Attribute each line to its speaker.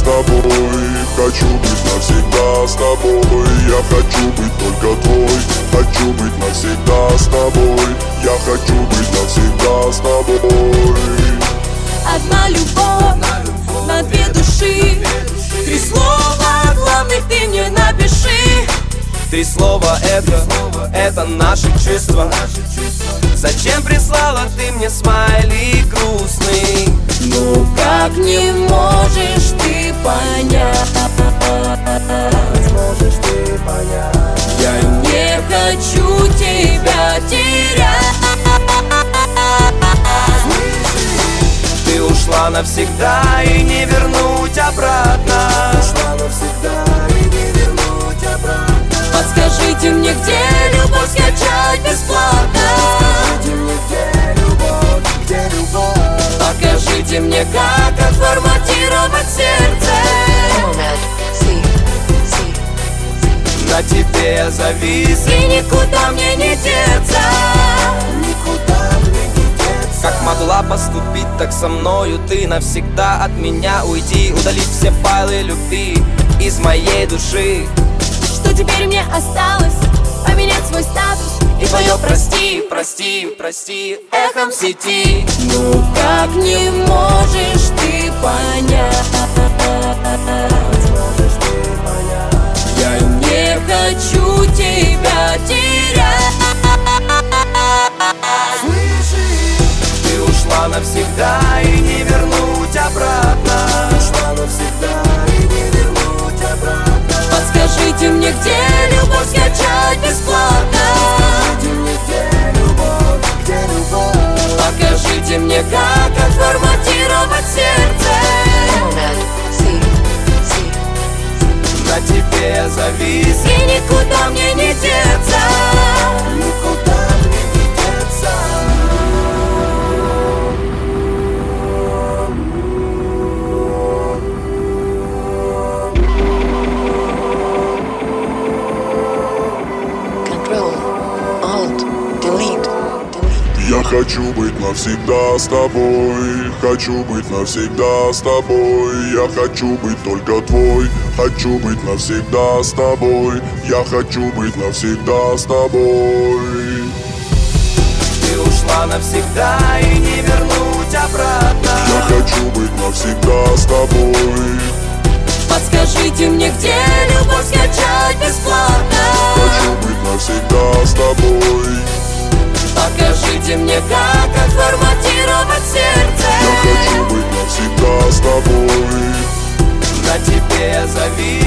Speaker 1: тобой. Хочу быть навсегда с тобой. Я хочу быть только твой. Хочу быть навсегда с тобой. Я хочу быть навсегда с тобой.
Speaker 2: Одна любовь на две души. 3 слова главных ты мне напиши.
Speaker 3: 3 слова это наши чувства. Зачем прислала ты мне смайли грустный?
Speaker 2: Ну как не можешь ты понять? Я не хочу тебя терять.
Speaker 3: Ты ушла навсегда и не вернуть обратно.
Speaker 2: Подскажите мне, где любовь скачать бесплатно? Покажите мне, как отформатировать сердце.
Speaker 3: На тебе я завис
Speaker 2: И никуда мне не деться.
Speaker 3: Как могла поступить так со мною ты? Навсегда от меня уйди. Удалить все файлы любви из моей души.
Speaker 2: Что теперь мне осталось? Поменять свой статус и твое прости,
Speaker 3: Прости, прости, эхом в сети.
Speaker 2: Ну как не можешь ты понять? Я не хочу тебя терять.
Speaker 3: Ты ушла навсегда и не вернуть обратно.
Speaker 2: Подскажите мне, где любовь скачать бесплатно? Покажите мне, как отформатировать сердце.
Speaker 3: На тебе я завис
Speaker 2: И никуда мне не деться.
Speaker 1: Я хочу быть навсегда с тобой. Хочу быть навсегда с тобой. Я хочу быть только твой. Хочу быть навсегда с тобой. Я хочу быть навсегда с тобой.
Speaker 3: Ты ушла навсегда и не вернуть обратно.
Speaker 1: Я хочу быть навсегда с тобой.
Speaker 2: Подскажите мне, где любовь скачать бесплатно?
Speaker 1: Хочу быть навсегда с тобой.
Speaker 2: Покажите мне, как отформатировать сердце.
Speaker 1: Я хочу быть навсегда с тобой.
Speaker 3: На тебе я завис